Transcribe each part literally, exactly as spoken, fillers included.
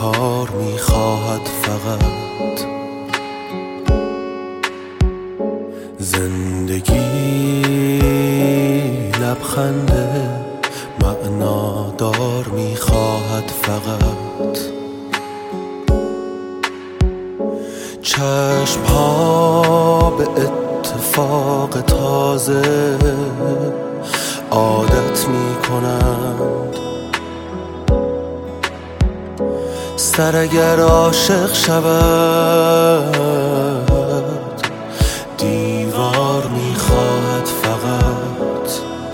کار میخواهد فقط زندگی لبخنده معنادار میخواهد فقط چشم ها به اتفاق تازه عادت میکنند سر اگر عاشق شود دیوار میخواهد فقط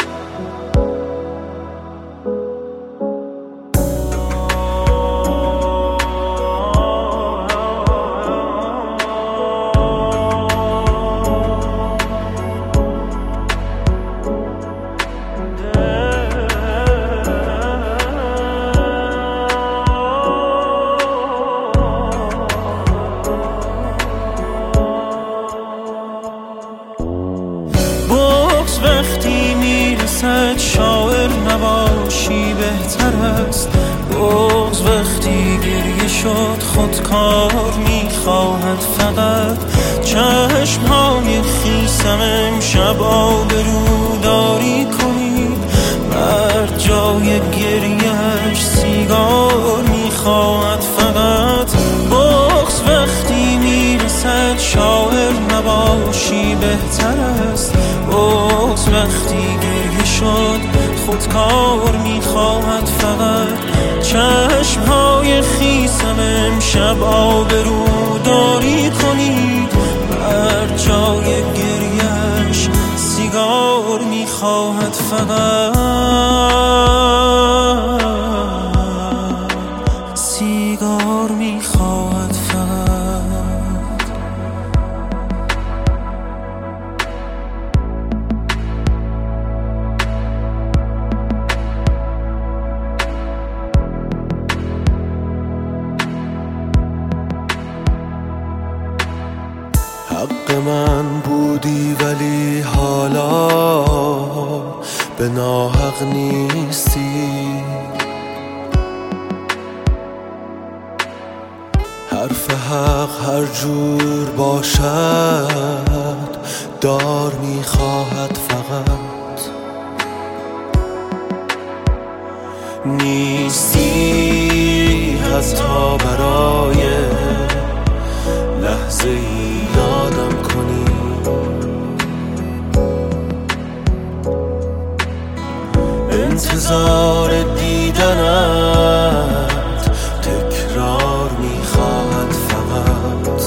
وقتی میرسد شاعر نباشی بهتر است بغض وقتی گریه شد خودکار میخواهد فقط چشمهای خیسم امشب آبروداری کنید مرد جای گریهش سیگار میخواهد فقط بغض وقتی میرسد شاعر نباشی بهتر است بغض وقتی گریه شد خودکار میخواهد فقط چشمهای خیسم امشب آبروداری کنید بر جای گریهش سیگار میخواهد فقط سیگار میخواهد فقط حق من بودی ولی حالا به ناحق نیستی حرف حق هر جور باشد دار میخواهد فقط نیستی حتی برای لحظه ای یادم کنی انتظار دیدنت تکرار میخواهد فقط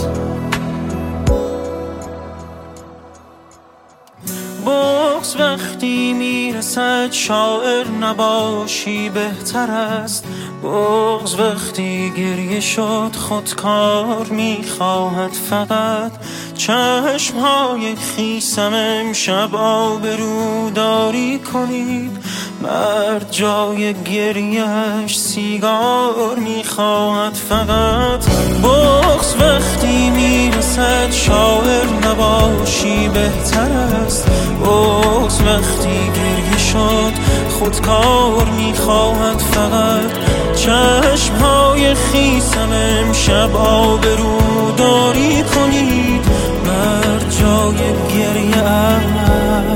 بغض وقتی میرسد شاعر نباشی بهتر است بغض وقتی گریه شد خودکار میخواهد فقط چشمهای خیسم امشب آبروداری کنید مرد جای گریهش سیگار میخواهد فقط بغض وقتی میرسد شاعر نباشی بهتر است بغض وقتی گریه شد خودکار میخواهد فقط چشمهای خیسم امشب آبروداری کنید مرد جای گریه